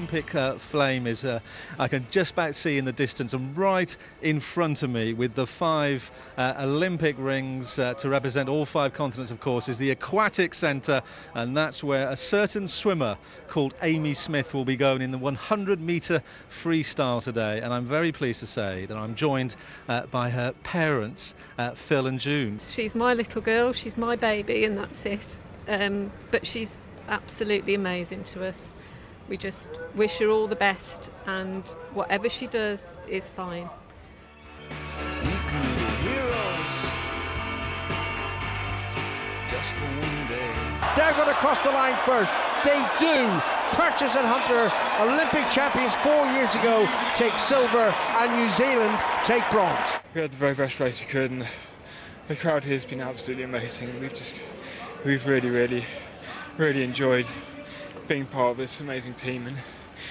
Olympic flame is, I can just about see in the distance, and right in front of me with the 5 Olympic rings to represent all 5 continents, of course, is the Aquatic Centre, and that's where a certain swimmer called Amy Smith will be going in the 100-metre freestyle today. And I'm very pleased to say that I'm joined by her parents, Phil and June. She's my little girl, she's my baby, and that's it. But she's absolutely amazing to us. We just wish her all the best, and whatever she does is fine. We can be heroes just for one day. They're going to cross the line first. They do. Purchase and Hunter, Olympic champions 4 years ago, take silver, and New Zealand take bronze. We had the very best race we could, and the crowd here has been absolutely amazing. We've really enjoyed being part of this amazing team, and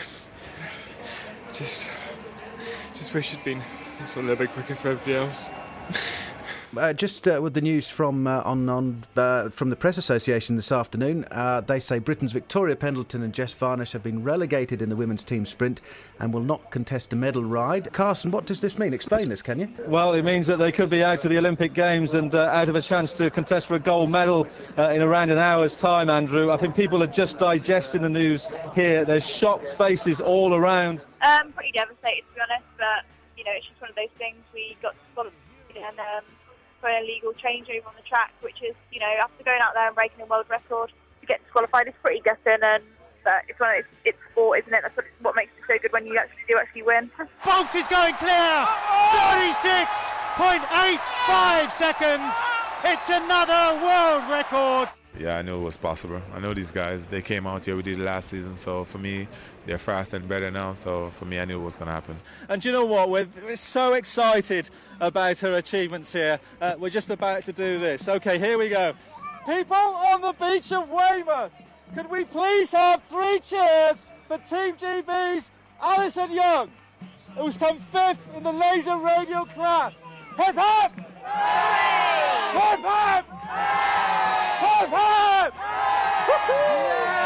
just wish it'd been just a little bit quicker for everybody else. With the news from the Press Association this afternoon, they say Britain's Victoria Pendleton and Jess Varnish have been relegated in the women's team sprint and will not contest a medal ride. Carson, what does this mean? Explain this, can you? Well, it means that they could be out of the Olympic Games and out of a chance to contest for a gold medal in around an hour's time, Andrew. I think people are just digesting the news here. There's shocked faces all around. Pretty devastated, to be honest, but, you know, it's just one of those things. We got spotted and for an illegal changeover on the track, which is, you know, after going out there and breaking a world record, to get disqualified is pretty gutting, and it's sport, isn't it? That's what makes it so good when you actually win. Bolt is going clear! 36.85 seconds! It's another world record! Yeah, I knew it was possible. I know these guys, they came out here, we did it last season, so for me, they're fast and better now, so for me, I knew it was going to happen. And do you know what? We're so excited about her achievements here. We're just about to do this. OK, here we go. People on the beach of Weymouth, could we please have 3 cheers for Team GB's Alison Young, who's come 5th in the laser radial class. Hip hop! Hip hop! Hip hop!